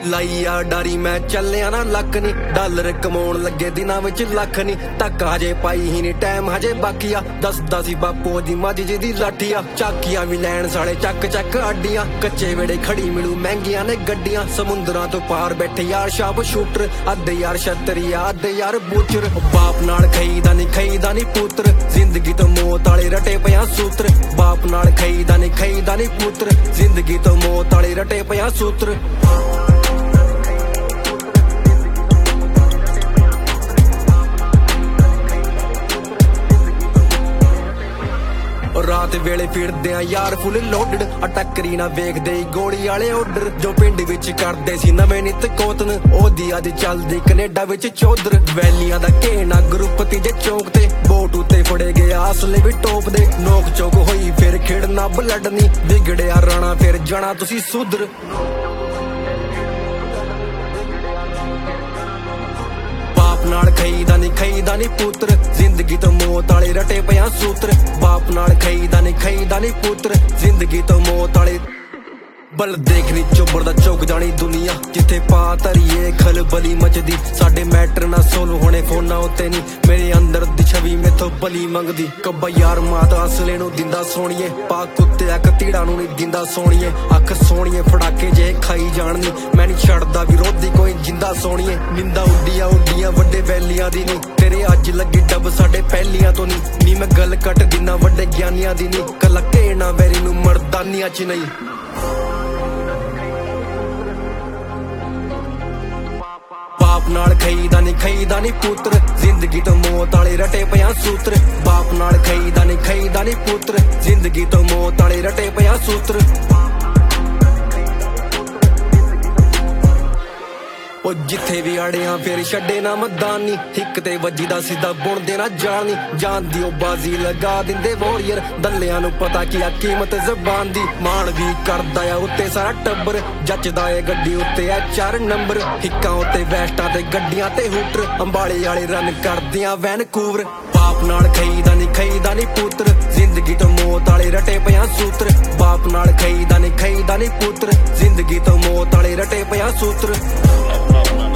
ਲਾਈ ਆ ਡਾਰੀ ਮੈਂ ਚੱਲਿਆ ਨਾ ਲੱਕ ਨੀ ਡਾਲਰ ਕਮਾਉਣ ਲੱਗੇ ਦਿਨਾਂ ਵਿੱਚ ਲੱਖ ਨੀ ਤੱਕ ਹਜੇ ਪਾਈ ਹੀ ਨੀ ਟਾਈਮ ਹਜੇ ਬਾਕੀ ਆ ਦੱਸਦਾ ਸੀ ਬਾਪੂ ਦੀ ਮੱਝ ਜਿਹਦੀ ਲਾਠੀ ਆ ਚਾਕੀਆਂ ਵੀ ਲੈਣ ਸਾਲੇ ਚੱਕ ਚੱਕ ਆਡੀਆਂ ਕੱਚੇ ਵੇੜੇ ਖੜੀ ਮਿਲੂ ਮਹਿੰਗੀਆਂ ਨੇ ਗੱਡੀਆਂ ਸਮੁੰਦਰਾਂ ਤੋਂ ਪਾਰ ਬੈਠੇ ਯਾਰ ਸ਼ਾਪ ਸ਼ੂਟਰ ਅੱਧੇ ਯਾਰ ਛਤਰੀਆ ਅੱਧੇ ਯਾਰ ਬੂਚਰ ਬਾਪ ਨਾਲ ਖਈਦਾ ਨੀ ਪੁੱਤਰ ਜ਼ਿੰਦਗੀ ਤੋਂ ਮੌਤ ਵਾਲੇ ਰਟੇ ਪਿਆ ਸੂਤਰ ਬਾਪ ਨਾਲ ਖਈਦਾ ਨੀ ਪੁੱਤਰ ਜ਼ਿੰਦਗੀ ਤੋਂ ਮੌਤ ਵਾਲੇ ਰਟੇ ਪਿਆ ਸੂਤਰ ਰਾਤ ਵੇਲੇ ਫਿਰਦੇ ਆ ਯਾਰ ਫੁੱਲ ਲੋਡਡ ਟੱਕਰੀ ਨਾ ਵੇਖਦੇ ਗੋਲੀ ਵਾਲੇ ਆਰਡਰ ਜੋ ਪਿੰਡ ਵਿੱਚ ਕਰਦੇ ਸੀ ਨਵੇਂ ਨਿਤ ਕੋਤਨ ਉਹਦੀ ਅੱਜ ਚੱਲਦੀ ਕੈਨੇਡਾ ਵਿੱਚ ਚੌਧਰ ਵੈਲੀਆਂ ਦਾ ਘੇਣਾ ਗਰੁੱਪ ਤੀਜੇ ਚੌਕ ਤੇ ਬੋਟ ਉੱਤੇ ਫੜੇ ਗਏ ਆਸਲੇ ਵੀ ਟੋਪ ਦੇ ਨੋਕ ਚੋਕ ਹੋਈ ਫਿਰ ਖੇਡਣਾ ਬਲੱਡਨੀ ਵਿਗੜਿਆ ਰਾਣਾ ਫਿਰ ਜਾਣਾ ਤੁਸੀਂ ਸੁਧਰ ਨਾਲ ਖਈਦਾ ਨੀ ਪੁੱਤਰ ਜ਼ਿੰਦਗੀ ਤੋਂ ਮੌਤ ਵਾਲੇ ਰਟੇ ਪਿਆ ਸੂਤਰ ਬਾਪ ਨਾਲ ਖਈਦਾ ਨੀ ਪੁੱਤਰ ਜ਼ਿੰਦਗੀ ਤੋਂ ਮੌਤ ਵਾਲੇ ਬਲ ਦੇਖ ਨੀ ਚੋਬੜਦਾ ਚੌਕ ਜਾਣੀ ਦੁਨੀਆ ਜਿੱਥੇ ਪਾ ਧਰੀਏ ਖਲਬਲੀ ਮਚਦੀ ਸਾਡੇ ਮੈਟਰ ਨਾ ਸੋਲੂ ਹੋਣੇ ਫੋਨਾਂ ਉੱਤੇ ਨੀ ਮੇਰੇ ਅੰਦਰ ਦੀ ਛਵੀ ਮੈਥੋਂ ਬਲੀ ਮੰਗਦੀ ਕੱਬਾ ਯਾਰ ਮਾਤਾ ਅਸਲੇ ਨੂੰ ਦਿੰਦਾ ਸੋਣੀਏ ਪਾ ਕੁੱਤੇ ਅੱਖ ਤੀੜਾ ਨੂੰ ਨੀ ਦਿੰਦਾ ਸੋਣੀਏ ਅੱਖ ਸੋਣੀਏ ਫੜਾਕੇ ਜੇ ਖਾਈ ਜਾਣਨੀ ਮੈਂ ਨੀ ਛੱਡਦਾ ਵਿਰੋਧੀ ਕੋਈ ਜਿੰਦਾ ਸੋਣੀਏ ਨਿੰਦਾ ਉੱਡੀਆਂ ਵੱਡੇ ਵੈਲੀਆਂ ਦੀ ਨੀ ਤੇਰੇ ਅੱਜ ਲੱਗੀ ਡੱਬ ਸਾਡੇ ਪਹਿਲੀਆਂ ਤੋਂ ਨੀ ਮੈਂ ਗੱਲ ਕੱਟ ਦਿਨਾ ਵੱਡੇ ਗਿਆਨੀਆਂ ਦੀ ਨੀ ਕੱਲਾ ਘੇਣਾ ਵੈਰੀ ਨੂੰ ਮਰਦਾਨੀਆਂ ਚ ਨਹੀਂ ਬਾਪ ਨਾਲ ਖਈਦਾ ਨੀ ਪੁੱਤਰ ਜ਼ਿੰਦਗੀ ਤੋਂ ਮੌਤ ਵਾਲੇ ਰਟੇ ਪਿਆ ਸੂਤਰ ਬਾਪ ਨਾਲ ਖਈਦਾ ਨੀ ਪੁੱਤਰ ਜ਼ਿੰਦਗੀ ਤੋਂ ਮੌਤ ਵਾਲੇ ਰਟੇ ਪਿਆ ਸੂਤਰ ਉਹ ਜਿੱਥੇ ਵੀ ਆੜਿਆਂ ਫੇਰ ਛੱਡੇ ਨਾ ਮਦਾਨੀ ਹਿੱਕ ਤੇ ਵੱਜੀ ਦਾ ਸਿੱਧਾ ਬੁਣਦੇ ਨਾ ਜਾਣੀ ਜਾਨ ਦੀ ਉਹ ਬਾਜ਼ੀ ਲਗਾ ਦਿੰਦੇ ਵੋਰੀਅਰ ਦੱਲਿਆਂ ਨੂੰ ਪਤਾ ਕੀ ਆ ਕੀਮਤ ਜ਼ਬਾਨ ਦੀ ਮਾਣ ਵੀ ਕਰਦਾ ਆ ਉੱਤੇ ਸਾਰਾ ਟੱਬਰ ਜੱਜਦਾ ਏ ਗੱਡੀ ਉੱਤੇ ਆ 4 ਨੰਬਰ ਹਿੱਕਾਂ ਉੱਤੇ ਵੈਸਟਾਂ ਤੇ ਗੱਡੀਆਂ ਤੇ ਹੂਟਰ ਅੰਬਾਲੇ ਵਾਲੇ ਰਨ ਕਰਦਿਆਂ ਵੈਨਕੂਵਰ ਬਾਪ ਨਾਲ ਖਈਦਾ ਨੀ ਪੁੱਤਰ ਜ਼ਿੰਦਗੀ ਤੋਂ ਮੌਤ ਵਾਲੇ ਰਟੇ ਪਿਆ ਸੂਤਰ ਬਾਪ ਨਾਲ ਖਈਦਾ ਨੀ ਪੁੱਤਰ ਜ਼ਿੰਦਗੀ ਤੋਂ ਮੌਤ ਵਾਲੇ ਰਟੇ ਪਿਆ ਸੂਤਰ